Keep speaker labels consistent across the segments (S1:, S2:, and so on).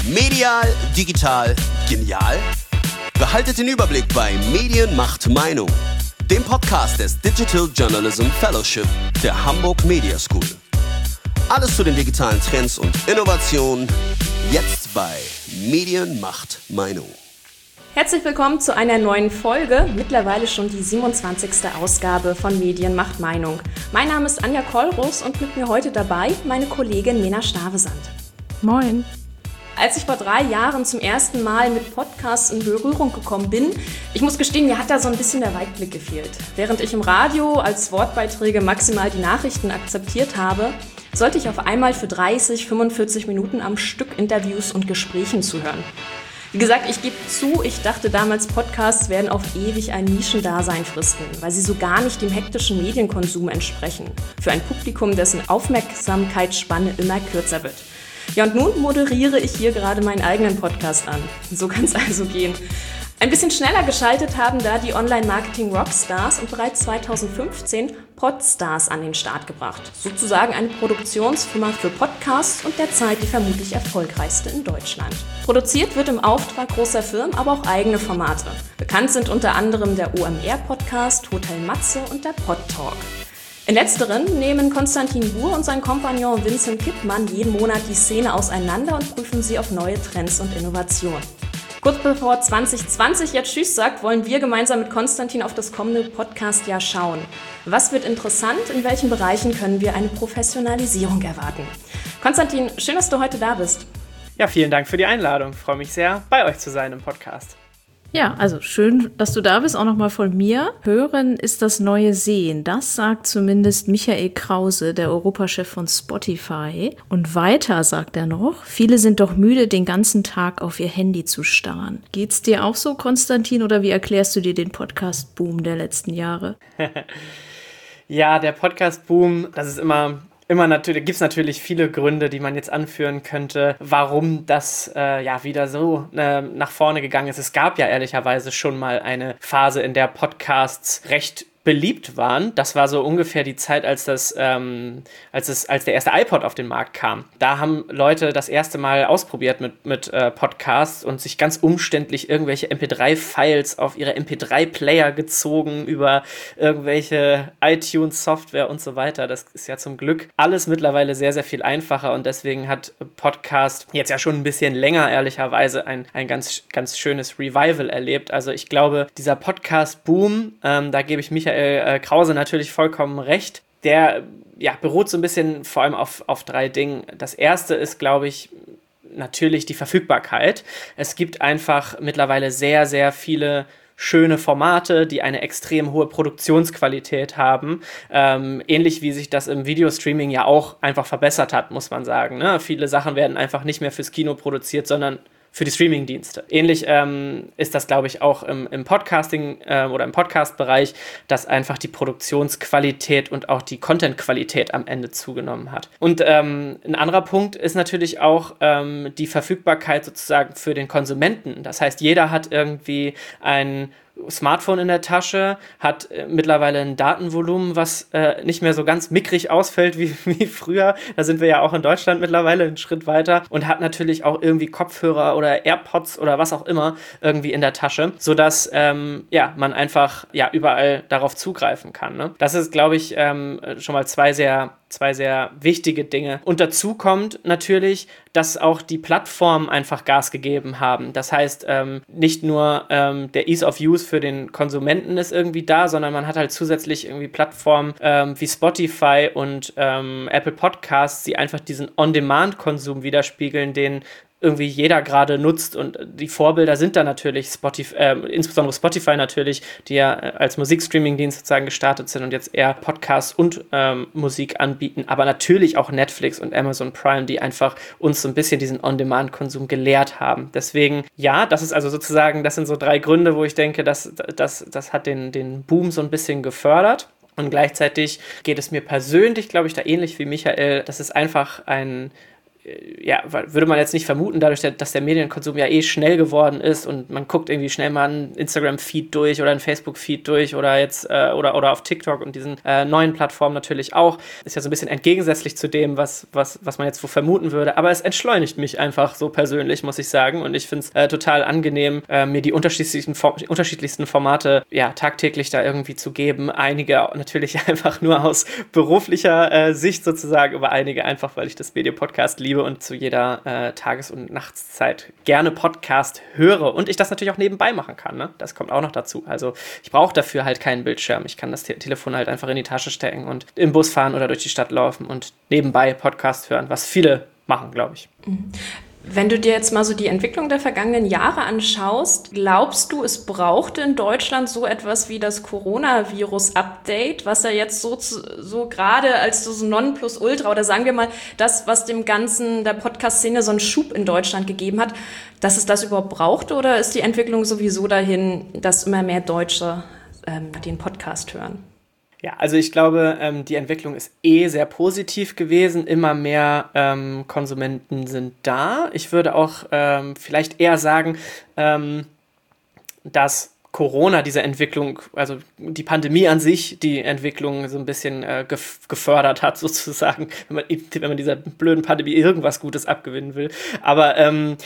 S1: Medial, digital, genial? Behaltet den Überblick bei Medien macht Meinung, dem Podcast des Digital Journalism Fellowship der Hamburg Media School. Alles zu den digitalen Trends und Innovationen, jetzt bei Medien macht Meinung.
S2: Herzlich willkommen zu einer neuen Folge, mittlerweile schon die 27. Ausgabe von Medien macht Meinung. Mein Name ist Anja Kollrus und mit mir heute dabei meine Kollegin Mena Stavesand.
S3: Moin.
S2: Als ich vor 3 Jahren zum ersten Mal mit Podcasts in Berührung gekommen bin, ich muss gestehen, mir hat da so ein bisschen der Weitblick gefehlt. Während ich im Radio als Wortbeiträge maximal die Nachrichten akzeptiert habe, sollte ich auf einmal für 30, 45 Minuten am Stück Interviews und Gesprächen zuhören. Wie gesagt, ich gebe zu, ich dachte damals, Podcasts werden auf ewig ein Nischendasein fristen, weil sie so gar nicht dem hektischen Medienkonsum entsprechen. Für ein Publikum, dessen Aufmerksamkeitsspanne immer kürzer wird. Ja, und nun moderiere ich hier gerade meinen eigenen Podcast an. So kann es also gehen. Ein bisschen schneller geschaltet haben da die Online-Marketing-Rockstars und bereits 2015 Podstars an den Start gebracht. Sozusagen eine Produktionsfirma für Podcasts und derzeit die vermutlich erfolgreichste in Deutschland. Produziert wird im Auftrag großer Firmen, aber auch eigene Formate. Bekannt sind unter anderem der OMR-Podcast, Hotel Matze und der Podtalk. In letzteren nehmen Konstantin Buhr und sein Kompagnon Vincent Kippmann jeden Monat die Szene auseinander und prüfen sie auf neue Trends und Innovationen. Kurz bevor 2020 jetzt Tschüss sagt, wollen wir gemeinsam mit Konstantin auf das kommende Podcast-Jahr schauen. Was wird interessant? In welchen Bereichen können wir eine Professionalisierung erwarten? Konstantin, schön, dass du heute da bist.
S4: Ja, vielen Dank für die Einladung. Ich freue mich sehr, bei euch zu sein im Podcast.
S3: Ja, also schön, dass du da bist, auch nochmal von mir. Hören ist das neue Sehen. Das sagt zumindest Michael Krause, der Europachef von Spotify. Und weiter sagt er noch, viele sind doch müde, den ganzen Tag auf ihr Handy zu starren. Geht's dir auch so, Konstantin, oder wie erklärst du dir den Podcast-Boom der letzten Jahre?
S4: Ja, der Podcast-Boom, das ist immer natürlich, gibt es natürlich viele Gründe, die man jetzt anführen könnte, warum das wieder so nach vorne gegangen ist. Es gab ja ehrlicherweise schon mal eine Phase, in der Podcasts recht beliebt waren. Das war so ungefähr die Zeit, als der erste iPod auf den Markt kam. Da haben Leute das erste Mal ausprobiert mit Podcasts und sich ganz umständlich irgendwelche MP3-Files auf ihre MP3-Player gezogen über irgendwelche iTunes-Software und so weiter. Das ist ja zum Glück alles mittlerweile sehr, sehr viel einfacher und deswegen hat Podcast jetzt ja schon ein bisschen länger ehrlicherweise ein ganz, ganz schönes Revival erlebt. Also ich glaube, dieser Podcast-Boom, da gebe ich Michael Krause natürlich vollkommen recht. Der beruht so ein bisschen vor allem auf 3 Dingen. Das erste ist, glaube ich, natürlich die Verfügbarkeit. Es gibt einfach mittlerweile sehr, sehr viele schöne Formate, die eine extrem hohe Produktionsqualität haben. Ähnlich wie sich das im Videostreaming ja auch einfach verbessert hat, muss man sagen. Ne? Viele Sachen werden einfach nicht mehr fürs Kino produziert, sondern für die Streaming-Dienste. Ähnlich ist das, glaube ich, auch im Podcasting oder im Podcast-Bereich, dass einfach die Produktionsqualität und auch die Content-Qualität am Ende zugenommen hat. Und ein anderer Punkt ist natürlich auch die Verfügbarkeit sozusagen für den Konsumenten. Das heißt, jeder hat irgendwie ein Smartphone in der Tasche, hat mittlerweile ein Datenvolumen, was nicht mehr so ganz mickrig ausfällt wie früher. Da sind wir ja auch in Deutschland mittlerweile einen Schritt weiter und hat natürlich auch irgendwie Kopfhörer oder AirPods oder was auch immer irgendwie in der Tasche, sodass man einfach überall darauf zugreifen kann. Ne? Das ist, glaube ich, schon mal zwei sehr wichtige Dinge. Und dazu kommt natürlich, dass auch die Plattformen einfach Gas gegeben haben. Das heißt, nicht nur der Ease of Use für den Konsumenten ist irgendwie da, sondern man hat halt zusätzlich irgendwie Plattformen wie Spotify und Apple Podcasts, die einfach diesen On-Demand-Konsum widerspiegeln, den irgendwie jeder gerade nutzt und die Vorbilder sind da natürlich insbesondere Spotify natürlich, die ja als Musikstreaming-Dienst sozusagen gestartet sind und jetzt eher Podcasts und Musik anbieten, aber natürlich auch Netflix und Amazon Prime, die einfach uns so ein bisschen diesen On-Demand-Konsum gelehrt haben. Deswegen, das ist also sozusagen, das sind so 3 Gründe, wo ich denke, das hat den Boom so ein bisschen gefördert. Und gleichzeitig geht es mir persönlich, glaube ich, da ähnlich wie Michael, das ist einfach ein würde man jetzt nicht vermuten, dadurch, dass der Medienkonsum ja schnell geworden ist und man guckt irgendwie schnell mal einen Instagram-Feed durch oder einen Facebook-Feed durch oder jetzt oder auf TikTok und diesen neuen Plattformen natürlich auch. Ist ja so ein bisschen entgegensätzlich zu dem, was man jetzt so vermuten würde. Aber es entschleunigt mich einfach so persönlich, muss ich sagen. Und ich finde es total angenehm, mir die unterschiedlichsten Formate tagtäglich da irgendwie zu geben. Einige natürlich einfach nur aus beruflicher Sicht sozusagen, aber einige einfach, weil ich das Medienpodcast liebe und zu jeder Tages- und Nachtszeit gerne Podcast höre und ich das natürlich auch nebenbei machen kann. Ne? Das kommt auch noch dazu. Also ich brauche dafür halt keinen Bildschirm. Ich kann das Telefon halt einfach in die Tasche stecken und im Bus fahren oder durch die Stadt laufen und nebenbei Podcast hören, was viele machen, glaube ich.
S2: Wenn du dir jetzt mal so die Entwicklung der vergangenen Jahre anschaust, glaubst du, es brauchte in Deutschland so etwas wie das Coronavirus-Update, was ja jetzt so gerade als so Nonplusultra oder sagen wir mal das, was dem Ganzen der Podcast-Szene so einen Schub in Deutschland gegeben hat, dass es das überhaupt brauchte, oder ist die Entwicklung sowieso dahin, dass immer mehr Deutsche den Podcast hören?
S4: Ja, also ich glaube, die Entwicklung ist sehr positiv gewesen. Immer mehr Konsumenten sind da. Ich würde auch vielleicht eher sagen, dass Corona diese Entwicklung, also die Pandemie an sich, die Entwicklung so ein bisschen gefördert hat, sozusagen, wenn man dieser blöden Pandemie irgendwas Gutes abgewinnen will. Aber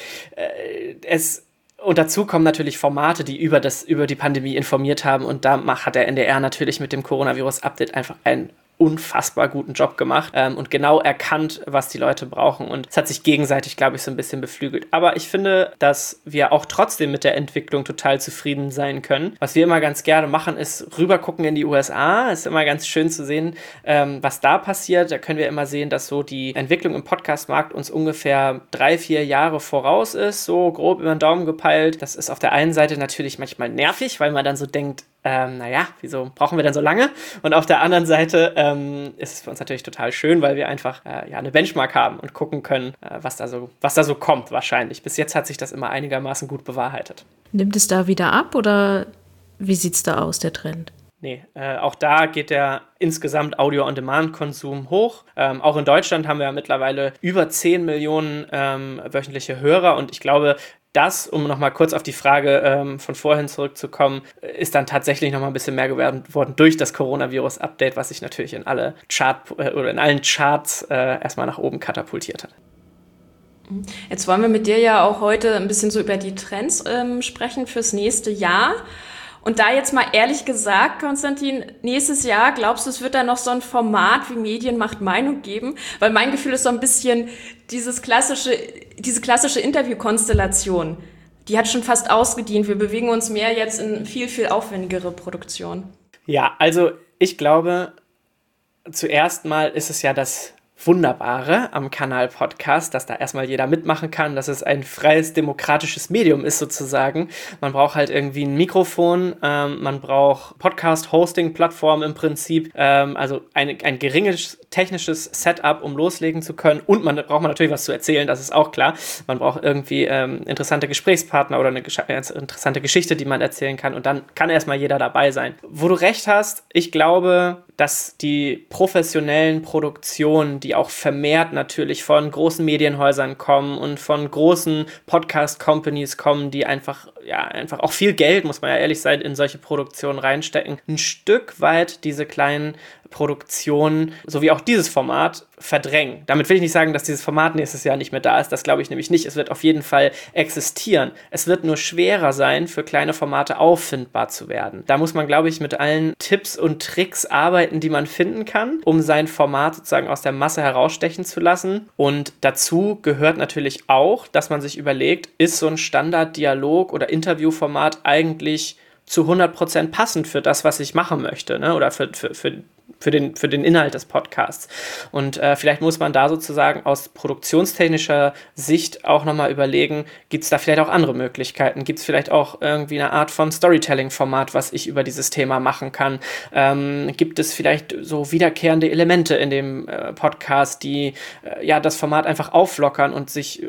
S4: und dazu kommen natürlich Formate, die über die Pandemie informiert haben, und da hat der NDR natürlich mit dem Coronavirus-Update einfach einen unfassbar guten Job gemacht und genau erkannt, was die Leute brauchen, und es hat sich gegenseitig, glaube ich, so ein bisschen beflügelt. Aber ich finde, dass wir auch trotzdem mit der Entwicklung total zufrieden sein können. Was wir immer ganz gerne machen, ist rübergucken in die USA. Es ist immer ganz schön zu sehen, was da passiert. Da können wir immer sehen, dass so die Entwicklung im Podcast-Markt uns ungefähr 3-4 Jahre voraus ist, so grob über den Daumen gepeilt. Das ist auf der einen Seite natürlich manchmal nervig, weil man dann so denkt, wieso brauchen wir denn so lange? Und auf der anderen Seite ist es für uns natürlich total schön, weil wir einfach eine Benchmark haben und gucken können, was da so kommt wahrscheinlich. Bis jetzt hat sich das immer einigermaßen gut bewahrheitet.
S3: Nimmt es da wieder ab oder wie sieht es da aus, der Trend?
S4: Nee, auch da geht der insgesamt Audio-on-Demand-Konsum hoch. Auch in Deutschland haben wir ja mittlerweile über 10 Millionen wöchentliche Hörer, und ich glaube, das, um nochmal kurz auf die Frage von vorhin zurückzukommen, ist dann tatsächlich nochmal ein bisschen mehr geworden durch das Coronavirus-Update, was sich natürlich in allen Charts erstmal nach oben katapultiert hat.
S2: Jetzt wollen wir mit dir ja auch heute ein bisschen so über die Trends sprechen fürs nächste Jahr. Und da jetzt mal ehrlich gesagt, Konstantin, nächstes Jahr, glaubst du, es wird da noch so ein Format wie Medien macht Meinung geben? Weil mein Gefühl ist so ein bisschen, diese klassische Interviewkonstellation, die hat schon fast ausgedient. Wir bewegen uns mehr jetzt in viel, viel aufwendigere Produktion.
S4: Ja, also ich glaube, zuerst mal ist es ja das Wunderbare am Kanal-Podcast, dass da erstmal jeder mitmachen kann, dass es ein freies, demokratisches Medium ist sozusagen. Man braucht halt irgendwie ein Mikrofon, man braucht Podcast-Hosting-Plattformen im Prinzip, also ein geringes technisches Setup, um loslegen zu können, und braucht man natürlich was zu erzählen, das ist auch klar. Man braucht irgendwie interessante Gesprächspartner oder eine interessante Geschichte, die man erzählen kann, und dann kann erstmal jeder dabei sein. Wo du recht hast, ich glaube, dass die professionellen Produktionen, die auch vermehrt natürlich von großen Medienhäusern kommen und von großen Podcast-Companies kommen, die einfach auch viel Geld, muss man ja ehrlich sein, in solche Produktionen reinstecken, ein Stück weit diese kleinen Produktionen, so wie auch dieses Format, verdrängen. Damit will ich nicht sagen, dass dieses Format nächstes Jahr nicht mehr da ist. Das glaube ich nämlich nicht. Es wird auf jeden Fall existieren. Es wird nur schwerer sein, für kleine Formate auffindbar zu werden. Da muss man, glaube ich, mit allen Tipps und Tricks arbeiten, die man finden kann, um sein Format sozusagen aus der Masse herausstechen zu lassen. Und dazu gehört natürlich auch, dass man sich überlegt, ist so ein Standarddialog- oder Interviewformat eigentlich zu 100% passend für das, was ich machen möchte, ne? Oder für den Inhalt des Podcasts. Und vielleicht muss man da sozusagen aus produktionstechnischer Sicht auch nochmal überlegen, gibt es da vielleicht auch andere Möglichkeiten? Gibt es vielleicht auch irgendwie eine Art von Storytelling-Format, was ich über dieses Thema machen kann? Gibt es vielleicht so wiederkehrende Elemente in dem Podcast, die das Format einfach auflockern und sich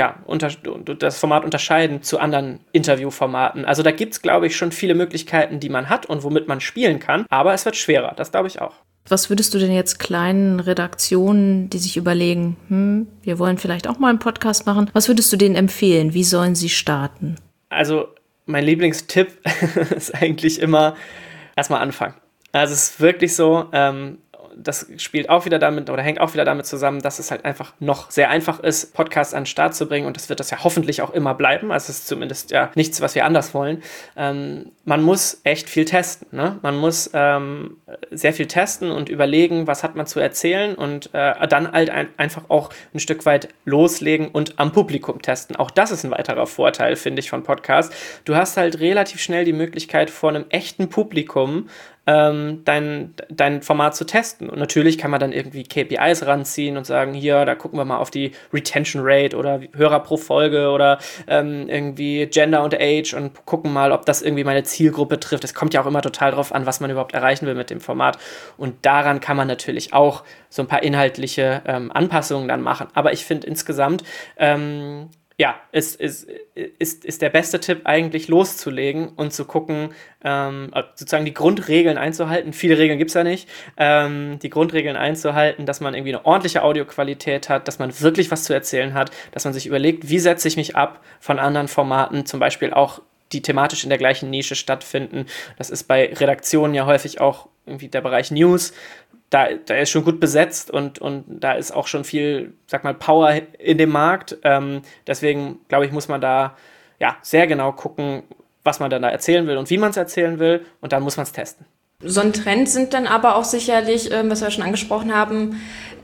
S4: das Format unterscheiden zu anderen Interviewformaten? Also da gibt es, glaube ich, schon viele Möglichkeiten, die man hat und womit man spielen kann, aber es wird schwerer, das glaube ich auch.
S3: Was würdest du denn jetzt kleinen Redaktionen, die sich überlegen, wir wollen vielleicht auch mal einen Podcast machen, was würdest du denen empfehlen? Wie sollen sie starten?
S4: Also mein Lieblingstipp ist eigentlich immer erstmal anfangen. Also es ist wirklich so, das spielt auch wieder damit oder hängt auch wieder damit zusammen, dass es halt einfach noch sehr einfach ist, Podcasts an den Start zu bringen, und das wird das ja hoffentlich auch immer bleiben. Also es ist zumindest ja nichts, was wir anders wollen. Man muss echt viel testen, ne? Man muss sehr viel testen und überlegen, was hat man zu erzählen, und dann halt einfach auch ein Stück weit loslegen und am Publikum testen. Auch das ist ein weiterer Vorteil, finde ich, von Podcasts. Du hast halt relativ schnell die Möglichkeit, vor einem echten Publikum dein Format zu testen. Und natürlich kann man dann irgendwie KPIs ranziehen und sagen, hier, da gucken wir mal auf die Retention Rate oder Hörer pro Folge oder irgendwie Gender und Age und gucken mal, ob das irgendwie meine Zielgruppe trifft. Es kommt ja auch immer total drauf an, was man überhaupt erreichen will mit dem Format. Und daran kann man natürlich auch so ein paar inhaltliche Anpassungen dann machen. Aber ich finde insgesamt, ist der beste Tipp eigentlich loszulegen und zu gucken, sozusagen die Grundregeln einzuhalten. Viele Regeln gibt es ja nicht. Die Grundregeln einzuhalten, dass man irgendwie eine ordentliche Audioqualität hat, dass man wirklich was zu erzählen hat, dass man sich überlegt, wie setze ich mich ab von anderen Formaten, zum Beispiel auch die thematisch in der gleichen Nische stattfinden. Das ist bei Redaktionen ja häufig auch irgendwie der Bereich News. Da ist schon gut besetzt und da ist auch schon viel, sag mal, Power in dem Markt. Deswegen, glaube ich, muss man da ja sehr genau gucken, was man dann da erzählen will und wie man es erzählen will, und dann muss man es testen.
S2: So ein Trend sind dann aber auch sicherlich, was wir schon angesprochen haben,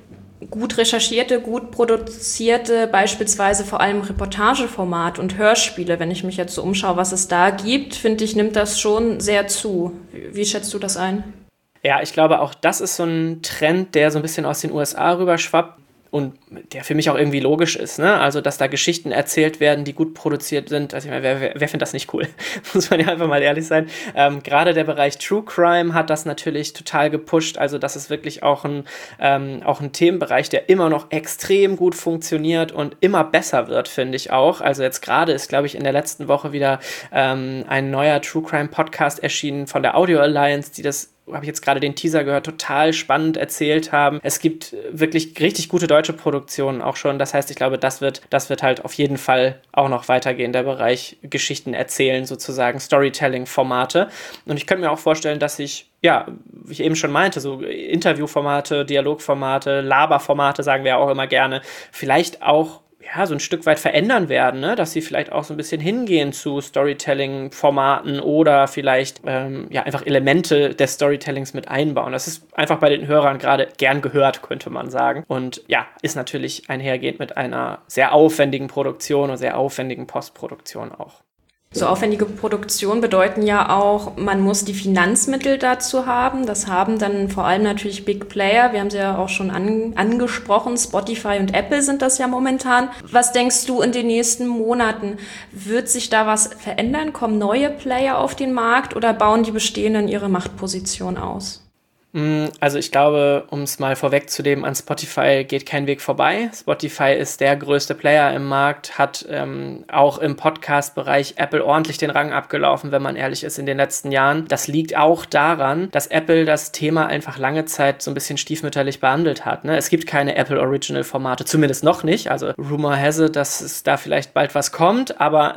S2: gut recherchierte, gut produzierte, beispielsweise vor allem Reportageformat und Hörspiele. Wenn ich mich jetzt so umschaue, was es da gibt, finde ich, nimmt das schon sehr zu. Wie schätzt du das ein?
S4: Ja, ich glaube, auch das ist so ein Trend, der so ein bisschen aus den USA rüberschwappt und der für mich auch irgendwie logisch ist, ne? Also, dass da Geschichten erzählt werden, die gut produziert sind. Also, ich meine, wer findet das nicht cool? Muss man ja einfach mal ehrlich sein. Gerade der Bereich True Crime hat das natürlich total gepusht. Also, das ist wirklich auch ein Themenbereich, der immer noch extrem gut funktioniert und immer besser wird, finde ich auch. Also, jetzt gerade ist, glaube ich, in der letzten Woche wieder ein neuer True Crime Podcast erschienen von der Audio Alliance, die das, habe ich jetzt gerade den Teaser gehört, total spannend erzählt haben. Es gibt wirklich richtig gute deutsche Produktionen auch schon. Das heißt, ich glaube, das wird halt auf jeden Fall auch noch weitergehen, der Bereich Geschichten erzählen, sozusagen Storytelling-Formate. Und ich könnte mir auch vorstellen, dass ich, ja, wie ich eben schon meinte, so Interviewformate, Dialogformate, Laberformate, sagen wir ja auch immer gerne, vielleicht auch so ein Stück weit verändern werden, ne? Dass sie vielleicht auch so ein bisschen hingehen zu Storytelling-Formaten oder vielleicht einfach Elemente des Storytellings mit einbauen. Das ist einfach bei den Hörern gerade gern gehört, könnte man sagen. Und ja, ist natürlich einhergehend mit einer sehr aufwendigen Produktion und sehr aufwendigen Postproduktion auch.
S2: So aufwendige Produktionen bedeuten ja auch, man muss die Finanzmittel dazu haben. Das haben dann vor allem natürlich Big Player. Wir haben sie ja auch schon angesprochen. Spotify und Apple sind das ja momentan. Was denkst du in den nächsten Monaten? Wird sich da was verändern? Kommen neue Player auf den Markt oder bauen die bestehenden ihre Machtposition aus?
S4: Also ich glaube, um es mal vorwegzunehmen, an Spotify geht kein Weg vorbei. Spotify ist der größte Player im Markt, hat auch im Podcast-Bereich Apple ordentlich den Rang abgelaufen, wenn man ehrlich ist, in den letzten Jahren. Das liegt auch daran, dass Apple das Thema einfach lange Zeit so ein bisschen stiefmütterlich behandelt hat, ne? Es gibt keine Apple-Original-Formate, zumindest noch nicht. Also Rumor has it, dass es da vielleicht bald was kommt, aber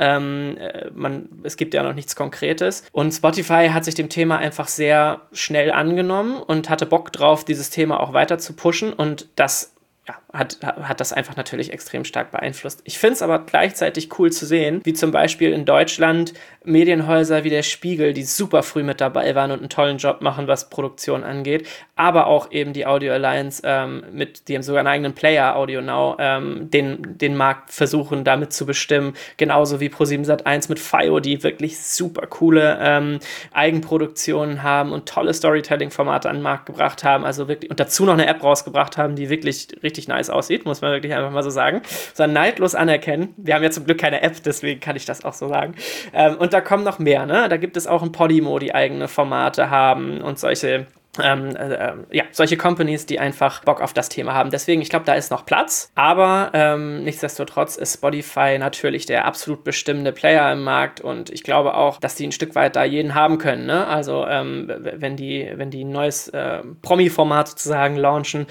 S4: es gibt ja noch nichts Konkretes. Und Spotify hat sich dem Thema einfach sehr schnell angenommen und hatte Bock drauf, dieses Thema auch weiter zu pushen, und das hat das einfach natürlich extrem stark beeinflusst. Ich finde es aber gleichzeitig cool zu sehen, wie zum Beispiel in Deutschland Medienhäuser wie der Spiegel, die super früh mit dabei waren und einen tollen Job machen, was Produktion angeht, aber auch eben die Audio Alliance die haben sogar einen eigenen Player, Audio Now, den Markt versuchen damit zu bestimmen, genauso wie Pro7 Sat.1 mit FIO, die wirklich super coole Eigenproduktionen haben und tolle Storytelling-Formate an den Markt gebracht haben, also wirklich, und dazu noch eine App rausgebracht haben, die wirklich richtig nice aussieht, muss man wirklich einfach mal so sagen. So neidlos anerkennen. Wir haben ja zum Glück keine App, deswegen kann ich das auch so sagen. Und da kommen noch mehr, ne? Da gibt es auch ein Podimo, die eigene Formate haben und solche solche Companies, die einfach Bock auf das Thema haben. Deswegen, ich glaube, da ist noch Platz, aber nichtsdestotrotz ist Spotify natürlich der absolut bestimmende Player im Markt und ich glaube auch, dass die ein Stück weit da jeden haben können, ne? Also wenn die ein neues Promi-Format sozusagen launchen,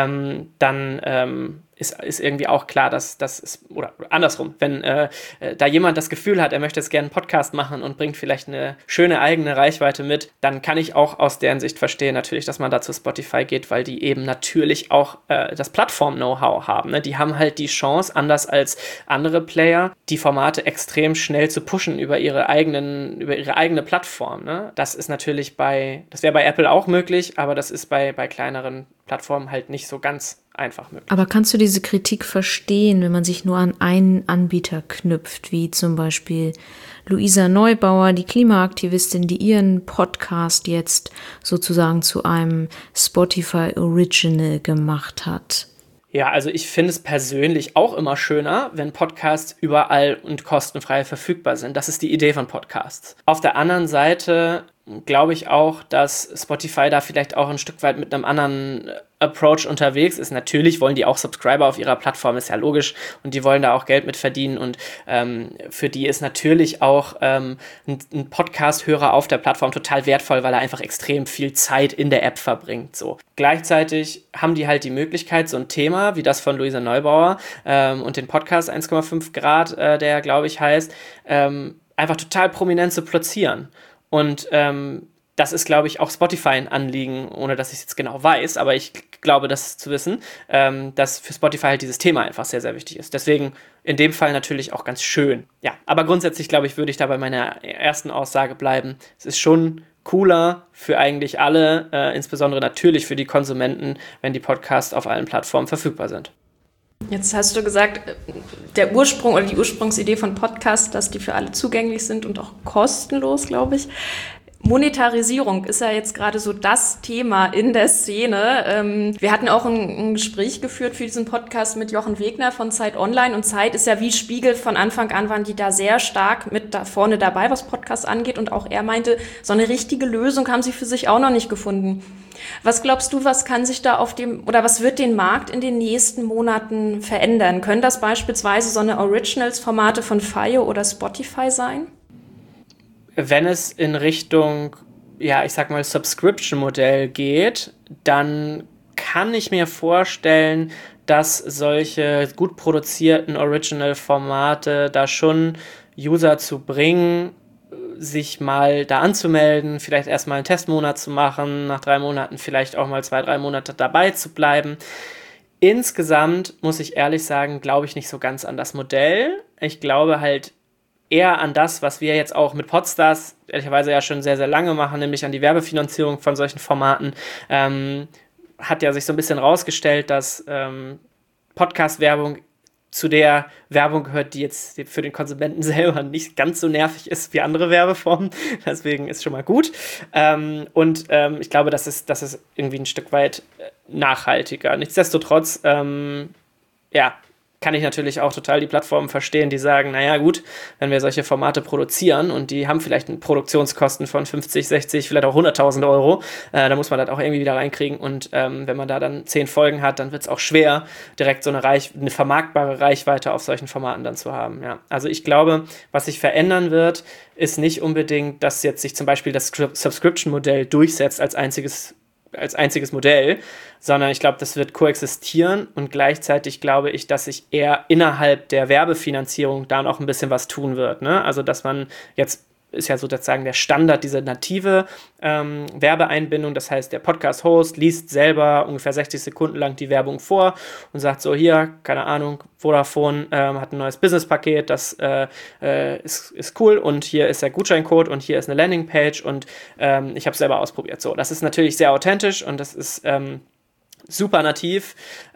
S4: dann ist irgendwie auch klar, dass das ist, oder andersrum, wenn da jemand das Gefühl hat, er möchte jetzt gerne einen Podcast machen und bringt vielleicht eine schöne eigene Reichweite mit, dann kann ich auch aus deren Sicht verstehen natürlich, dass man da zu Spotify geht, weil die eben natürlich auch das Plattform-Know-how haben. Ne? Die haben halt die Chance, anders als andere Player, die Formate extrem schnell zu pushen über ihre eigene Plattform. Ne? Das ist natürlich das wäre bei Apple auch möglich, aber das ist bei kleineren Plattformen halt nicht so ganz einfach möglich.
S3: Aber kannst du diese Kritik verstehen, wenn man sich nur an einen Anbieter knüpft, wie zum Beispiel Luisa Neubauer, die Klimaaktivistin, die ihren Podcast jetzt sozusagen zu einem Spotify Original gemacht hat?
S4: Ja, also ich finde es persönlich auch immer schöner, wenn Podcasts überall und kostenfrei verfügbar sind. Das ist die Idee von Podcasts. Auf der anderen Seite glaube ich auch, dass Spotify da vielleicht auch ein Stück weit mit einem anderen Approach unterwegs ist. Natürlich wollen die auch Subscriber auf ihrer Plattform, ist ja logisch, und die wollen da auch Geld mit verdienen und für die ist natürlich auch ein Podcast-Hörer auf der Plattform total wertvoll, weil er einfach extrem viel Zeit in der App verbringt. So. Gleichzeitig haben die halt die Möglichkeit, so ein Thema wie das von Luisa Neubauer und den Podcast 1,5 Grad, der glaube ich heißt, einfach total prominent zu platzieren. Und das ist, glaube ich, auch Spotify ein Anliegen, ohne dass ich es jetzt genau weiß, aber ich glaube, das zu wissen, dass für Spotify halt dieses Thema einfach sehr, sehr wichtig ist. Deswegen in dem Fall natürlich auch ganz schön. Ja, aber grundsätzlich, glaube ich, würde ich da bei meiner ersten Aussage bleiben. Es ist schon cooler für eigentlich alle, insbesondere natürlich für die Konsumenten, wenn die Podcasts auf allen Plattformen verfügbar sind.
S2: Jetzt hast du gesagt, der Ursprung oder die Ursprungsidee von Podcasts, dass die für alle zugänglich sind und auch kostenlos, glaube ich. Monetarisierung ist ja jetzt gerade so das Thema in der Szene. Wir hatten auch ein Gespräch geführt für diesen Podcast mit Jochen Wegner von Zeit Online und Zeit ist ja wie Spiegel, von Anfang an waren die da sehr stark mit da vorne dabei, was Podcasts angeht und auch er meinte, so eine richtige Lösung haben sie für sich auch noch nicht gefunden. Was glaubst du, was kann sich da was wird den Markt in den nächsten Monaten verändern? Können das beispielsweise so eine Originals-Formate von FIO oder Spotify sein?
S4: Wenn es in Richtung, ja, ich sag mal, Subscription-Modell geht, dann kann ich mir vorstellen, dass solche gut produzierten Original-Formate da schon User zu bringen, sich mal da anzumelden, vielleicht erstmal einen Testmonat zu machen, nach 3 Monaten vielleicht auch mal 2-3 Monate dabei zu bleiben. Insgesamt, muss ich ehrlich sagen, glaube ich nicht so ganz an das Modell. Ich glaube halt eher an das, was wir jetzt auch mit Podstars ehrlicherweise ja schon sehr, sehr lange machen, nämlich an die Werbefinanzierung von solchen Formaten. Hat ja sich so ein bisschen rausgestellt, dass Podcast-Werbung zu der Werbung gehört, die jetzt für den Konsumenten selber nicht ganz so nervig ist wie andere Werbeformen. Deswegen ist schon mal gut. Ich glaube, das ist irgendwie ein Stück weit nachhaltiger. Nichtsdestotrotz, kann ich natürlich auch total die Plattformen verstehen, die sagen, naja gut, wenn wir solche Formate produzieren und die haben vielleicht Produktionskosten von 50, 60, vielleicht auch 100.000 Euro, da muss man das auch irgendwie wieder reinkriegen und wenn man da dann 10 Folgen hat, dann wird es auch schwer, direkt so eine vermarktbare Reichweite auf solchen Formaten dann zu haben. Ja. Also ich glaube, was sich verändern wird, ist nicht unbedingt, dass jetzt sich zum Beispiel das Subscription-Modell durchsetzt als einziges Modell, sondern ich glaube, das wird koexistieren und gleichzeitig glaube ich, dass sich eher innerhalb der Werbefinanzierung da noch ein bisschen was tun wird. Ne? Also, dass man jetzt ist ja sozusagen der Standard, diese native Werbeeinbindung. Das heißt, der Podcast-Host liest selber ungefähr 60 Sekunden lang die Werbung vor und sagt so, hier, keine Ahnung, Vodafone hat ein neues Business-Paket, das ist cool und hier ist der Gutscheincode und hier ist eine Landingpage und ich habe es selber ausprobiert. So, das ist natürlich sehr authentisch und das ist super nativ,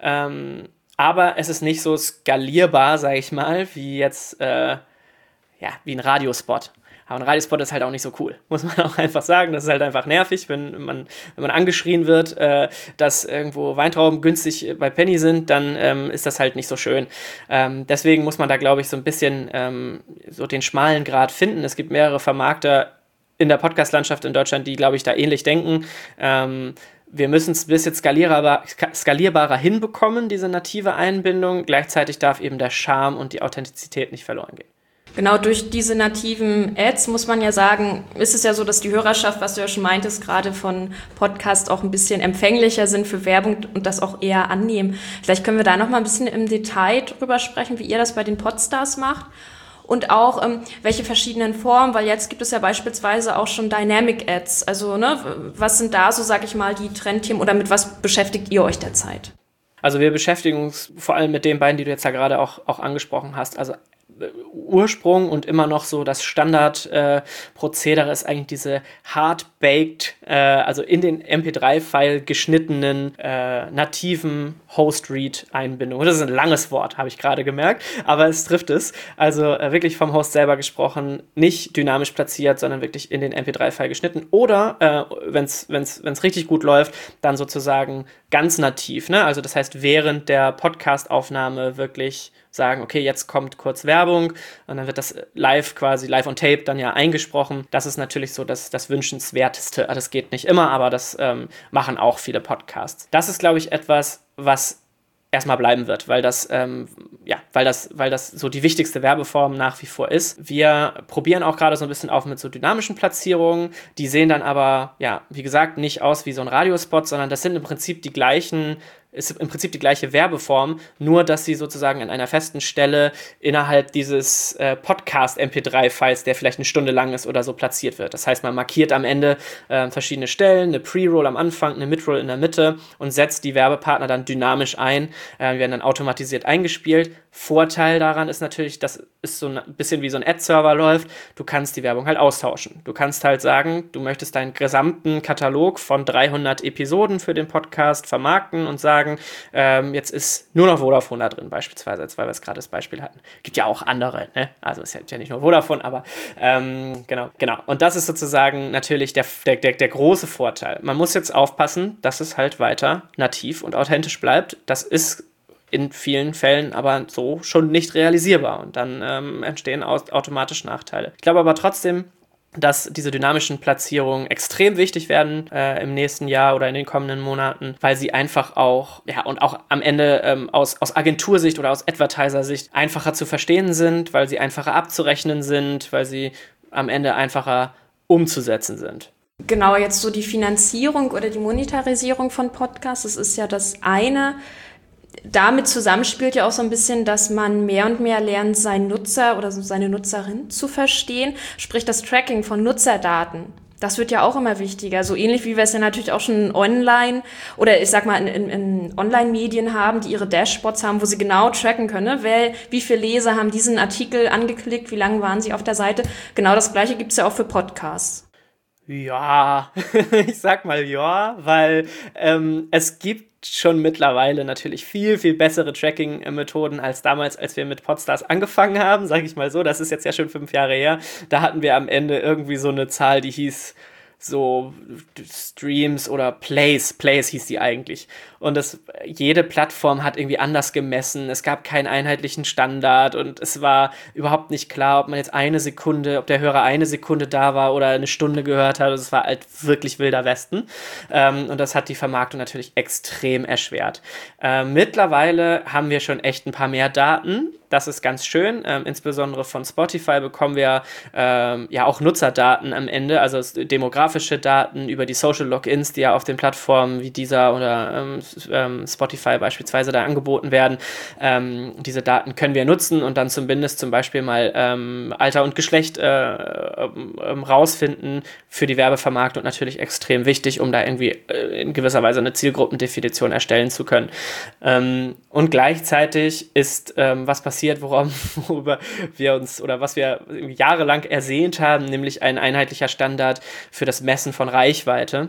S4: aber es ist nicht so skalierbar, sage ich mal, wie jetzt wie ein Radiospot. Aber ein Radiospot ist halt auch nicht so cool, muss man auch einfach sagen. Das ist halt einfach nervig, wenn man angeschrien wird, dass irgendwo Weintrauben günstig bei Penny sind, dann ist das halt nicht so schön. Deswegen muss man da, glaube ich, so ein bisschen so den schmalen Grat finden. Es gibt mehrere Vermarkter in der Podcast-Landschaft in Deutschland, die, glaube ich, da ähnlich denken. Wir müssen es ein bisschen skalierbarer hinbekommen, diese native Einbindung. Gleichzeitig darf eben der Charme und die Authentizität nicht verloren gehen.
S2: Genau, durch diese nativen Ads muss man ja sagen, ist es ja so, dass die Hörerschaft, was du ja schon meintest, gerade von Podcasts auch ein bisschen empfänglicher sind für Werbung und das auch eher annehmen. Vielleicht können wir da noch mal ein bisschen im Detail drüber sprechen, wie ihr das bei den Podstars macht. Und auch, welche verschiedenen Formen, weil jetzt gibt es ja beispielsweise auch schon Dynamic Ads. Also, was sind da so, sag ich mal, die Trendthemen oder mit was beschäftigt ihr euch derzeit?
S4: Also wir beschäftigen uns vor allem mit den beiden, die du jetzt ja gerade auch angesprochen hast. Also Ursprung und immer noch so das Standardprozedere ist eigentlich diese hard-baked, also in den MP3-File geschnittenen nativen Host-Read-Einbindung. Das ist ein langes Wort, habe ich gerade gemerkt, aber es trifft es. Also wirklich vom Host selber gesprochen, nicht dynamisch platziert, sondern wirklich in den MP3-File geschnitten. Oder, wenn es richtig gut läuft, dann sozusagen ganz nativ. Ne? Also das heißt, während der Podcast-Aufnahme wirklich sagen, okay, jetzt kommt kurz Werbung und dann wird das live on tape dann ja eingesprochen. Das ist natürlich so das Wünschenswerteste. Das geht nicht immer, aber das machen auch viele Podcasts. Das ist, glaube ich, etwas, was erstmal bleiben wird, weil das so die wichtigste Werbeform nach wie vor ist. Wir probieren auch gerade so ein bisschen auf mit so dynamischen Platzierungen. Die sehen dann aber, ja, wie gesagt, nicht aus wie so ein Radiospot, sondern das sind im Prinzip die gleiche Werbeform, nur dass sie sozusagen an einer festen Stelle innerhalb dieses Podcast-MP3-Files, der vielleicht eine Stunde lang ist oder so, platziert wird. Das heißt, man markiert am Ende verschiedene Stellen, eine Pre-Roll am Anfang, eine Mid-Roll in der Mitte und setzt die Werbepartner dann dynamisch ein, werden dann automatisiert eingespielt. Vorteil daran ist natürlich, dass es so ein bisschen wie so ein Ad-Server läuft. Du kannst die Werbung halt austauschen. Du kannst halt sagen, du möchtest deinen gesamten Katalog von 300 Episoden für den Podcast vermarkten und sagen, jetzt ist nur noch Vodafone da drin, beispielsweise, weil wir es gerade das Beispiel hatten. Gibt ja auch andere, ne? Also es ist ja nicht nur Vodafone, aber genau. Und das ist sozusagen natürlich der große Vorteil. Man muss jetzt aufpassen, dass es halt weiter nativ und authentisch bleibt. Das ist in vielen Fällen aber so schon nicht realisierbar und dann entstehen automatisch Nachteile. Ich glaube aber trotzdem, dass diese dynamischen Platzierungen extrem wichtig werden im nächsten Jahr oder in den kommenden Monaten, weil sie einfach auch, ja, und auch am Ende aus Agentursicht oder aus Advertiser-Sicht einfacher zu verstehen sind, weil sie einfacher abzurechnen sind, weil sie am Ende einfacher umzusetzen sind.
S2: Genau, jetzt so die Finanzierung oder die Monetarisierung von Podcasts, das ist ja das eine. Damit zusammenspielt ja auch so ein bisschen, dass man mehr und mehr lernt, seinen Nutzer oder seine Nutzerin zu verstehen. Sprich, das Tracking von Nutzerdaten. Das wird ja auch immer wichtiger. So ähnlich wie wir es ja natürlich auch schon online oder ich sag mal in Online-Medien haben, die ihre Dashboards haben, wo sie genau tracken können. Wie viele Leser haben diesen Artikel angeklickt, wie lange waren sie auf der Seite. Genau das Gleiche gibt's ja auch für Podcasts.
S4: Ja, ich sag mal ja, weil es gibt schon mittlerweile natürlich viel, viel bessere Tracking-Methoden als damals, als wir mit Podstars angefangen haben, sage ich mal so. Das ist jetzt ja schon 5 Jahre her. Da hatten wir am Ende irgendwie so eine Zahl, die hieß so Streams oder Plays hieß die eigentlich. Und jede Plattform hat irgendwie anders gemessen. Es gab keinen einheitlichen Standard und es war überhaupt nicht klar, ob man jetzt ob der Hörer 1 Sekunde da war oder eine Stunde gehört hat. Es war halt wirklich wilder Westen. Und das hat die Vermarktung natürlich extrem erschwert. Mittlerweile haben wir schon echt ein paar mehr Daten. Das ist ganz schön. Insbesondere von Spotify bekommen wir ja auch Nutzerdaten am Ende, also demografische Daten über die Social Logins, die ja auf den Plattformen wie dieser oder Spotify beispielsweise da angeboten werden. Diese Daten können wir nutzen und dann zumindest zum Beispiel mal Alter und Geschlecht rausfinden für die Werbevermarktung natürlich extrem wichtig, um da irgendwie in gewisser Weise eine Zielgruppendefinition erstellen zu können. Und gleichzeitig ist was passiert, worüber wir uns oder was wir jahrelang ersehnt haben, nämlich ein einheitlicher Standard für das Messen von Reichweite.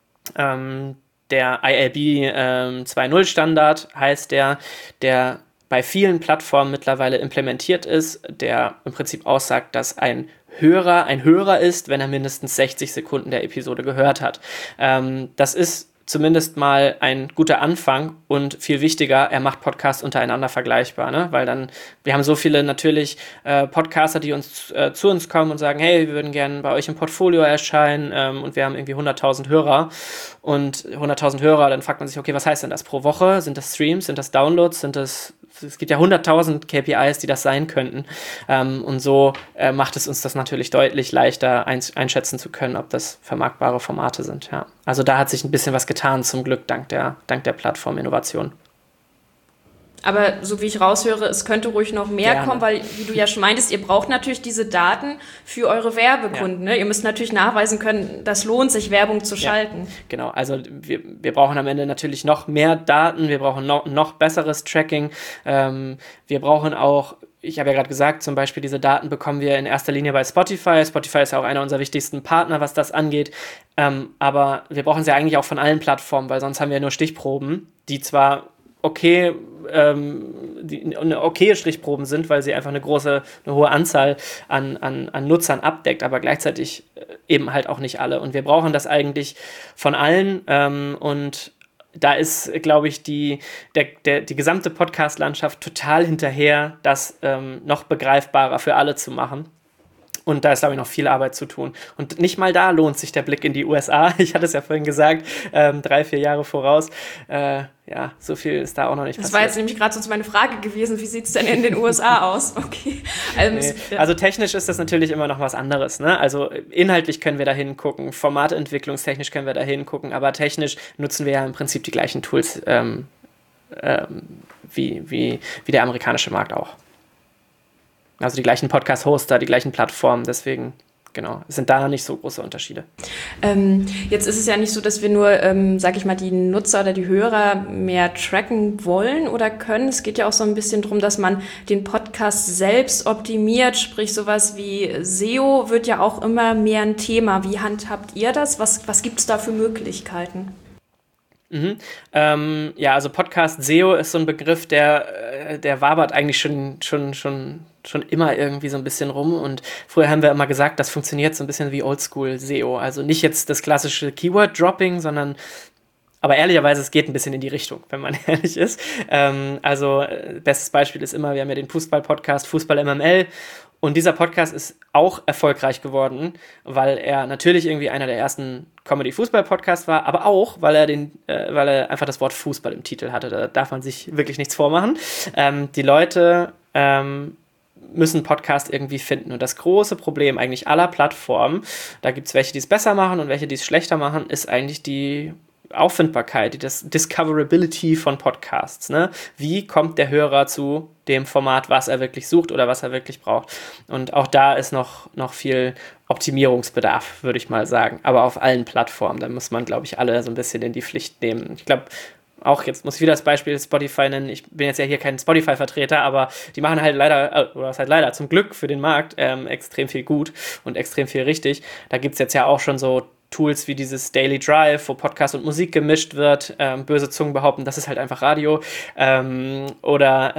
S4: Der IAB 2.0 Standard heißt der bei vielen Plattformen mittlerweile implementiert ist, der im Prinzip aussagt, dass ein Hörer ist, wenn er mindestens 60 Sekunden der Episode gehört hat. Das ist zumindest mal ein guter Anfang und viel wichtiger, er macht Podcasts untereinander vergleichbar, ne? Weil dann, wir haben so viele natürlich Podcaster, die zu uns kommen und sagen, hey, wir würden gerne bei euch im Portfolio erscheinen und wir haben irgendwie 100.000 Hörer und 100.000 Hörer, dann fragt man sich, okay, was heißt denn das pro Woche? Sind das Streams, sind das Downloads, es gibt ja 100.000 KPIs, die das sein könnten. Und so macht es uns das natürlich deutlich leichter einschätzen zu können, ob das vermarktbare Formate sind. Ja. Also da hat sich ein bisschen was getan, zum Glück, dank der Plattform-Innovation.
S2: Aber so wie ich raushöre, es könnte ruhig noch mehr
S4: Gerne.
S2: kommen, weil, wie du ja schon meintest, ihr braucht natürlich diese Daten für eure Werbekunden. Ne? Ihr müsst natürlich nachweisen können, das lohnt sich, Werbung zu schalten.
S4: Genau, also wir brauchen am Ende natürlich noch mehr Daten, wir brauchen noch besseres Tracking, wir brauchen auch, ich habe ja gerade gesagt, zum Beispiel diese Daten bekommen wir in erster Linie bei Spotify. Spotify ist ja auch einer unserer wichtigsten Partner, was das angeht. Aber wir brauchen sie eigentlich auch von allen Plattformen, weil sonst haben wir nur Stichproben, die zwar eine okaye Stichproben sind, weil sie einfach eine hohe Anzahl an Nutzern abdeckt, aber gleichzeitig eben halt auch nicht alle. Und wir brauchen das eigentlich von allen und da ist, glaube ich, die gesamte Podcast-Landschaft total hinterher, das noch begreifbarer für alle zu machen. Und da ist, glaube ich, noch viel Arbeit zu tun. Und nicht mal da lohnt sich der Blick in die USA. Ich hatte es ja vorhin gesagt, 3-4 Jahre voraus. Ja, so viel ist da auch noch nicht passiert.
S2: Das war jetzt nämlich gerade sonst meine Frage gewesen. Wie sieht es denn in den USA aus? Okay.
S4: Also technisch ist das natürlich immer noch was anderes. Ne? Also inhaltlich können wir da hingucken, formatentwicklungstechnisch können wir da hingucken, aber technisch nutzen wir ja im Prinzip die gleichen Tools wie der amerikanische Markt auch. Also die gleichen Podcast-Hoster, die gleichen Plattformen, deswegen, genau, es sind da nicht so große Unterschiede.
S2: Jetzt ist es ja nicht so, dass wir nur, sag ich mal, die Nutzer oder die Hörer mehr tracken wollen oder können. Es geht ja auch so ein bisschen darum, dass man den Podcast selbst optimiert, sprich sowas wie SEO wird ja auch immer mehr ein Thema. Wie handhabt ihr das? Was gibt es da für Möglichkeiten?
S4: Ja, also Podcast SEO ist so ein Begriff, der wabert eigentlich schon immer irgendwie so ein bisschen rum und früher haben wir immer gesagt, das funktioniert so ein bisschen wie Oldschool SEO, also nicht jetzt das klassische Keyword-Dropping, sondern aber ehrlicherweise, es geht ein bisschen in die Richtung, wenn man ehrlich ist. Also bestes Beispiel ist immer, wir haben ja den Fußball-Podcast Fußball MML und dieser Podcast ist auch erfolgreich geworden, weil er natürlich irgendwie einer der ersten Comedy-Fußball-Podcasts war, aber auch, weil er einfach das Wort Fußball im Titel hatte. Da darf man sich wirklich nichts vormachen. Die Leute müssen Podcast irgendwie finden. Und das große Problem eigentlich aller Plattformen, da gibt es welche, die es besser machen und welche, die es schlechter machen, ist eigentlich die Auffindbarkeit, die Discoverability von Podcasts. Ne? Wie kommt der Hörer zu dem Format, was er wirklich sucht oder was er wirklich braucht? Und auch da ist noch viel Optimierungsbedarf, würde ich mal sagen. Aber auf allen Plattformen. Da muss man, glaube ich, alle so ein bisschen in die Pflicht nehmen. Ich glaube, auch jetzt muss ich wieder das Beispiel Spotify nennen. Ich bin jetzt ja hier kein Spotify-Vertreter, aber die machen halt leider zum Glück für den Markt extrem viel gut und extrem viel richtig. Da gibt es jetzt ja auch schon so Tools wie dieses Daily Drive, wo Podcast und Musik gemischt wird. Böse Zungen behaupten, das ist halt einfach Radio. Oder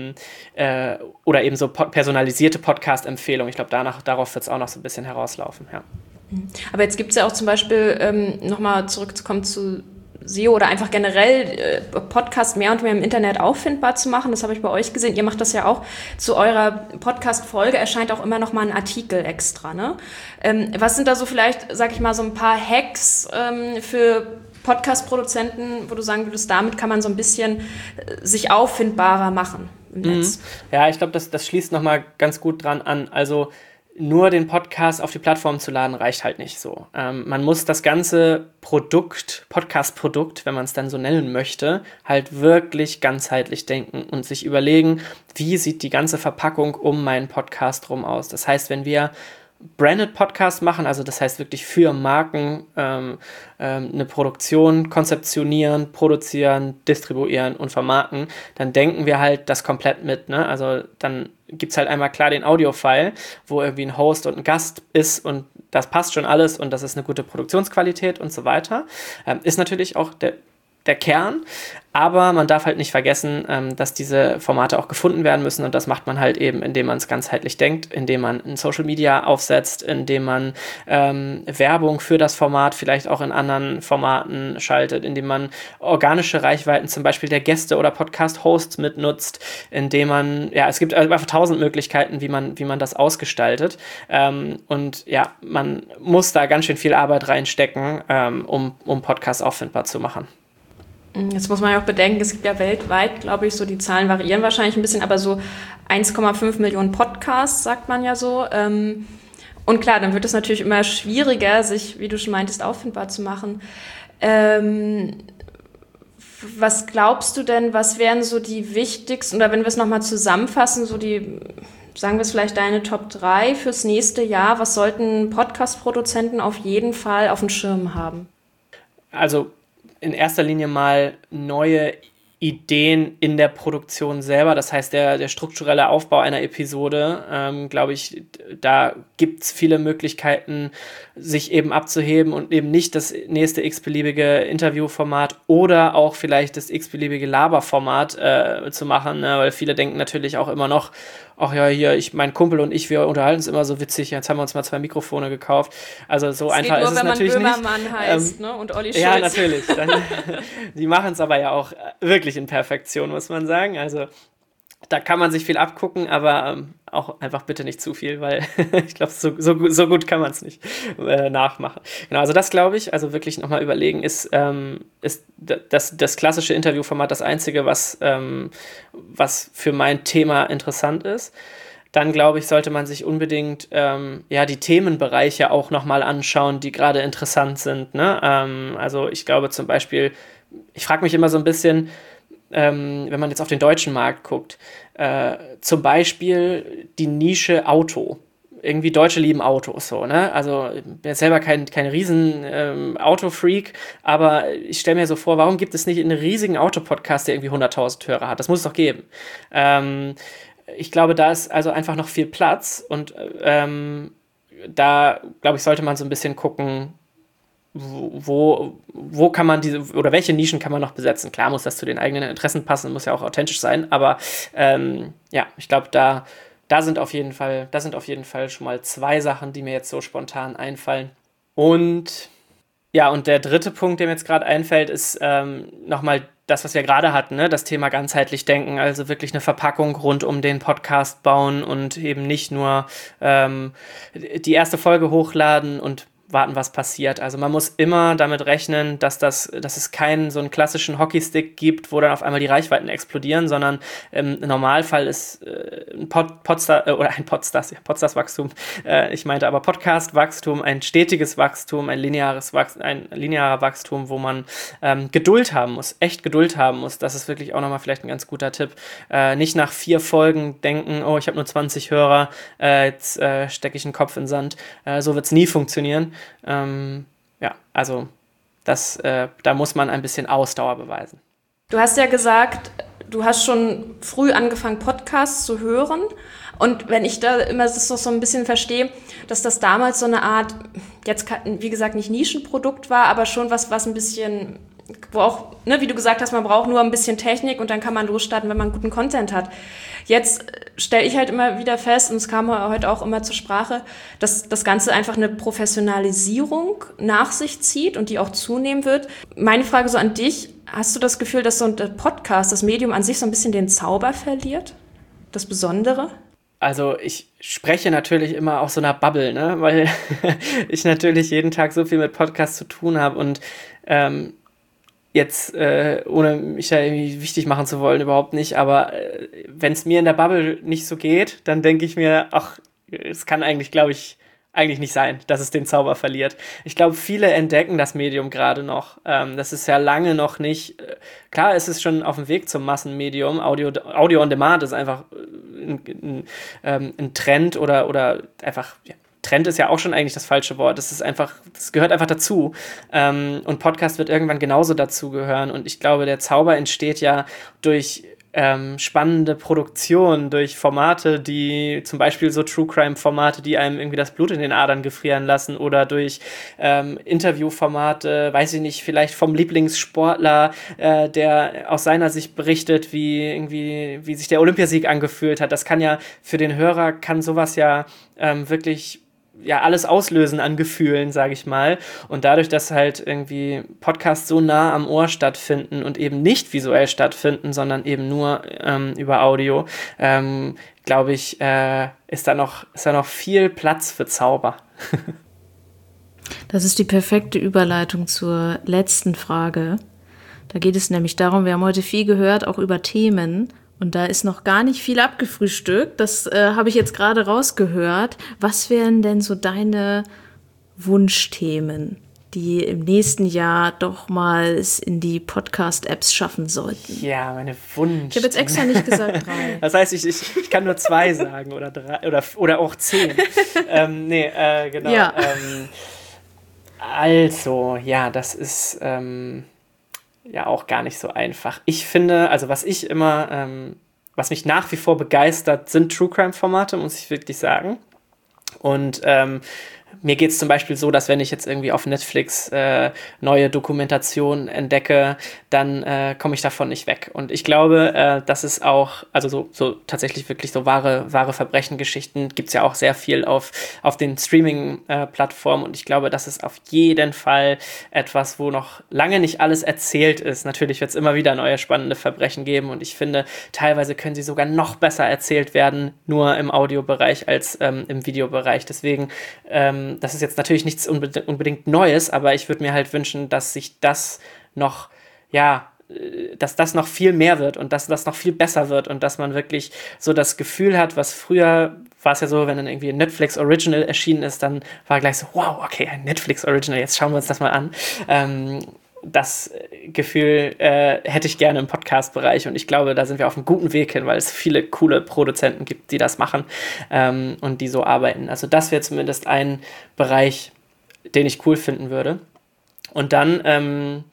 S4: eben so personalisierte Podcast-Empfehlungen. Ich glaube, darauf wird es auch noch so ein bisschen herauslaufen. Ja.
S2: Aber jetzt gibt es ja auch zum Beispiel, nochmal zurückzukommen zu SEO oder einfach generell Podcast mehr und mehr im Internet auffindbar zu machen. Das habe ich bei euch gesehen. Ihr macht das ja auch. Zu eurer Podcast-Folge erscheint auch immer noch mal ein Artikel extra. Ne? Was sind da so vielleicht, sag ich mal, so ein paar Hacks für Podcast-Produzenten, wo du sagen würdest, damit kann man so ein bisschen sich auffindbarer machen im Netz?
S4: Ja, ich glaube, das schließt noch mal ganz gut dran an. Also nur den Podcast auf die Plattform zu laden, reicht halt nicht so. Man muss das ganze Podcast-Produkt, wenn man es dann so nennen möchte, halt wirklich ganzheitlich denken und sich überlegen, wie sieht die ganze Verpackung um meinen Podcast rum aus. Das heißt, wenn wir Branded Podcast machen, also das heißt wirklich für Marken eine Produktion konzeptionieren, produzieren, distribuieren und vermarkten, dann denken wir halt das komplett mit. Ne? Also dann gibt es halt einmal klar den Audio-File, wo irgendwie ein Host und ein Gast ist und das passt schon alles und das ist eine gute Produktionsqualität und so weiter. Ist natürlich auch der Kern. Aber man darf halt nicht vergessen, dass diese Formate auch gefunden werden müssen und das macht man halt eben, indem man es ganzheitlich denkt, indem man in Social Media aufsetzt, indem man Werbung für das Format vielleicht auch in anderen Formaten schaltet, indem man organische Reichweiten zum Beispiel der Gäste oder Podcast-Hosts mitnutzt, indem man, es gibt einfach 1000 Möglichkeiten, wie man das ausgestaltet und man muss da ganz schön viel Arbeit reinstecken, um Podcasts auffindbar zu machen.
S2: Jetzt muss man ja auch bedenken, es gibt ja weltweit, glaube ich, so die Zahlen variieren wahrscheinlich ein bisschen, aber so 1,5 Millionen Podcasts, sagt man ja so. Und klar, dann wird es natürlich immer schwieriger, sich, wie du schon meintest, auffindbar zu machen. Was glaubst du denn, was wären so die wichtigsten, oder wenn wir es nochmal zusammenfassen, so die, sagen wir es vielleicht deine Top 3 fürs nächste Jahr, was sollten Podcast-Produzenten auf jeden Fall auf dem Schirm haben?
S4: Also in erster Linie mal neue Ideen in der Produktion selber, das heißt der strukturelle Aufbau einer Episode, glaube ich, da gibt es viele Möglichkeiten, sich eben abzuheben und eben nicht das nächste x-beliebige Interviewformat oder auch vielleicht das x-beliebige Laberformat zu machen, ne? Weil viele denken natürlich auch immer noch, ach ja, hier, mein Kumpel und ich, wir unterhalten uns immer so witzig, jetzt haben wir uns mal 2 Mikrofone gekauft. Also so das einfach ist es natürlich nicht.
S2: Wenn man Böhmermann heißt, ne? Und Olli Schulz.
S4: Ja, natürlich. Die machen es aber ja auch wirklich in Perfektion, muss man sagen. Also da kann man sich viel abgucken, aber auch einfach bitte nicht zu viel, weil ich glaube, so gut kann man es nicht nachmachen. Genau, also das glaube ich, also wirklich nochmal überlegen, ist das klassische Interviewformat das Einzige, was für mein Thema interessant ist. Dann, glaube ich, sollte man sich unbedingt die Themenbereiche auch nochmal anschauen, die gerade interessant sind. Ne? Also ich glaube zum Beispiel, ich frage mich immer so ein bisschen, wenn man jetzt auf den deutschen Markt guckt, zum Beispiel die Nische Auto. Irgendwie Deutsche lieben Autos, so, ne? Also ich bin jetzt selber kein riesen Autofreak, aber ich stelle mir so vor, warum gibt es nicht einen riesigen Autopodcast, der irgendwie 100.000 Hörer hat? Das muss es doch geben. Ich glaube, da ist also einfach noch viel Platz und da, glaube ich, sollte man so ein bisschen gucken, wo kann man oder welche Nischen kann man noch besetzen? Klar muss das zu den eigenen Interessen passen, muss ja auch authentisch sein, aber ich glaube, da sind auf jeden Fall schon mal 2 Sachen, die mir jetzt so spontan einfallen. Und der dritte Punkt, der mir jetzt gerade einfällt, ist nochmal das, was wir gerade hatten, ne? Das Thema ganzheitlich denken, also wirklich eine Verpackung rund um den Podcast bauen und eben nicht nur die erste Folge hochladen und warten, was passiert. Also man muss immer damit rechnen, dass es keinen so einen klassischen Hockeystick gibt, wo dann auf einmal die Reichweiten explodieren, sondern im Normalfall ist ein Podstars-Wachstum, ich meinte aber Podcast-Wachstum, ein stetiges Wachstum, ein linearer Wachstum, wo man Geduld haben muss, echt Geduld haben muss. Das ist wirklich auch nochmal vielleicht ein ganz guter Tipp. Nicht nach 4 Folgen denken, oh, ich habe nur 20 Hörer, jetzt stecke ich den Kopf in den Sand. So wird es nie funktionieren. Also da muss man ein bisschen Ausdauer beweisen.
S2: Du hast ja gesagt, du hast schon früh angefangen, Podcasts zu hören. Und wenn ich da immer das so ein bisschen verstehe, dass das damals so eine Art, jetzt wie gesagt nicht Nischenprodukt war, aber schon was ein bisschen, wo auch, ne, wie du gesagt hast, man braucht nur ein bisschen Technik und dann kann man losstarten, wenn man guten Content hat. Jetzt stelle ich halt immer wieder fest, und es kam heute auch immer zur Sprache, dass das Ganze einfach eine Professionalisierung nach sich zieht und die auch zunehmen wird. Meine Frage so an dich, hast du das Gefühl, dass so ein Podcast, das Medium an sich so ein bisschen den Zauber verliert? Das Besondere?
S4: Also ich spreche natürlich immer aus so einer Bubble, ne? Weil ich natürlich jeden Tag so viel mit Podcasts zu tun habe und jetzt, ohne mich da irgendwie wichtig machen zu wollen, überhaupt nicht, aber wenn es mir in der Bubble nicht so geht, dann denke ich mir, ach, es kann eigentlich, glaube ich, eigentlich nicht sein, dass es den Zauber verliert. Ich glaube, viele entdecken das Medium gerade noch. Das ist ja lange noch nicht, klar, es ist schon auf dem Weg zum Massenmedium. Audio on Demand ist einfach ein Trend oder einfach, ja, Trend ist ja auch schon eigentlich das falsche Wort. Das gehört einfach dazu. Und Podcast wird irgendwann genauso dazu gehören. Und ich glaube, der Zauber entsteht ja durch spannende Produktion, durch Formate, die zum Beispiel so True-Crime-Formate, die einem irgendwie das Blut in den Adern gefrieren lassen, oder durch Interviewformate, weiß ich nicht, vielleicht vom Lieblingssportler, der aus seiner Sicht berichtet, wie sich der Olympiasieg angefühlt hat. Das kann ja für den Hörer, kann sowas ja wirklich alles auslösen an Gefühlen, sage ich mal. Und dadurch, dass halt irgendwie Podcasts so nah am Ohr stattfinden und eben nicht visuell stattfinden, sondern eben nur über Audio, glaube ich, ist da noch viel Platz für Zauber.
S3: Das ist die perfekte Überleitung zur letzten Frage. Da geht es nämlich darum, wir haben heute viel gehört, auch über Themen. Und da ist noch gar nicht viel abgefrühstückt. Das habe ich jetzt gerade rausgehört. Was wären denn so deine Wunschthemen, die im nächsten Jahr doch mal es in die Podcast-Apps schaffen sollten?
S4: Ja, meine Wunsch.
S3: Ich habe jetzt extra nicht gesagt 3.
S4: Das heißt, ich kann nur 2 sagen oder 3 oder auch 10. Genau.
S3: Ja.
S4: Also, ja, das ist auch gar nicht so einfach. Ich finde, also was mich nach wie vor begeistert, sind True-Crime-Formate, muss ich wirklich sagen. Und mir geht es zum Beispiel so, dass wenn ich jetzt irgendwie auf Netflix neue Dokumentationen entdecke, dann komme ich davon nicht weg. Und ich glaube, dass es auch, also so tatsächlich wirklich so wahre Verbrechengeschichten gibt es ja auch sehr viel auf den Streaming-Plattformen. Und ich glaube, das ist auf jeden Fall etwas, wo noch lange nicht alles erzählt ist. Natürlich wird es immer wieder neue spannende Verbrechen geben. Und ich finde, teilweise können sie sogar noch besser erzählt werden, nur im Audiobereich als im Videobereich. Deswegen das ist jetzt natürlich nichts unbedingt Neues, aber ich würde mir halt wünschen, dass sich das noch, dass das noch viel mehr wird und dass das noch viel besser wird und dass man wirklich so das Gefühl hat, was früher war es ja so, wenn dann irgendwie ein Netflix Original erschienen ist, dann war gleich so, wow, okay, ein Netflix Original, jetzt schauen wir uns das mal an. Das Gefühl hätte ich gerne im Podcast-Bereich und ich glaube, da sind wir auf einem guten Weg hin, weil es viele coole Produzenten gibt, die das machen und die so arbeiten. Also das wäre zumindest ein Bereich, den ich cool finden würde. Und dann,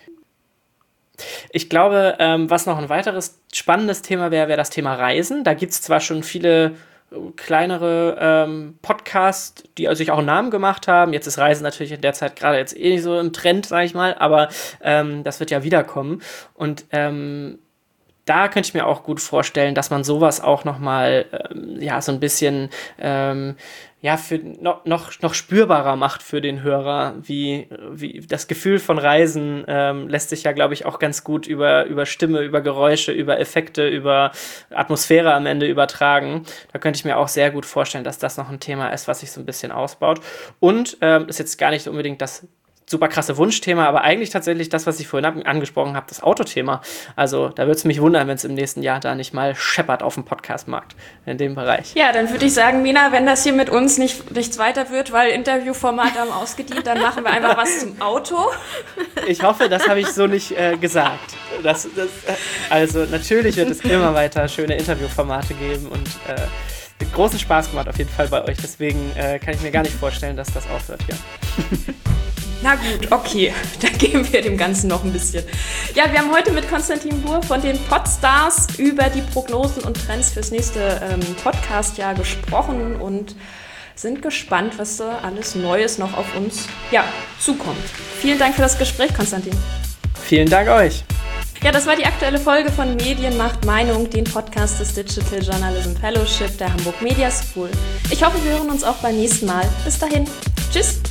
S4: ich glaube, was noch ein weiteres spannendes Thema wäre das Thema Reisen. Da gibt es zwar schon viele kleinere Podcasts, die sich auch einen Namen gemacht haben. Jetzt ist Reisen natürlich in der Zeit gerade jetzt nicht so im Trend, sage ich mal, aber das wird ja wiederkommen. Und da könnte ich mir auch gut vorstellen, dass man sowas auch nochmal so ein bisschen für noch spürbarer macht für den Hörer, wie das Gefühl von Reisen lässt sich ja, glaube ich, auch ganz gut über Stimme, über Geräusche, über Effekte, über Atmosphäre am Ende übertragen. Da könnte ich mir auch sehr gut vorstellen, dass das noch ein Thema ist, was sich so ein bisschen ausbaut. Und ist jetzt gar nicht unbedingt das super krasse Wunschthema, aber eigentlich tatsächlich das, was ich vorhin angesprochen habe, das Autothema. Also da würde es mich wundern, wenn es im nächsten Jahr da nicht mal scheppert auf dem Podcast-Markt in dem Bereich.
S2: Ja, dann würde ich sagen, Mina, wenn das hier mit uns nichts weiter wird, weil Interviewformate haben ausgedient, dann machen wir einfach was zum Auto.
S4: Ich hoffe, das habe ich so nicht gesagt. Also natürlich wird es immer weiter schöne Interviewformate geben und mit großen Spaß gemacht auf jeden Fall bei euch. Deswegen kann ich mir gar nicht vorstellen, dass das aufhört hier.
S2: Na gut, okay, dann geben wir dem Ganzen noch ein bisschen. Ja, wir haben heute mit Konstantin Buhr von den Podstars über die Prognosen und Trends fürs nächste Podcast-Jahr gesprochen und sind gespannt, was da alles Neues noch auf uns zukommt. Vielen Dank für das Gespräch, Konstantin.
S4: Vielen Dank euch.
S2: Ja, das war die aktuelle Folge von Medien macht Meinung, den Podcast des Digital Journalism Fellowship der Hamburg Media School. Ich hoffe, wir hören uns auch beim nächsten Mal. Bis dahin. Tschüss.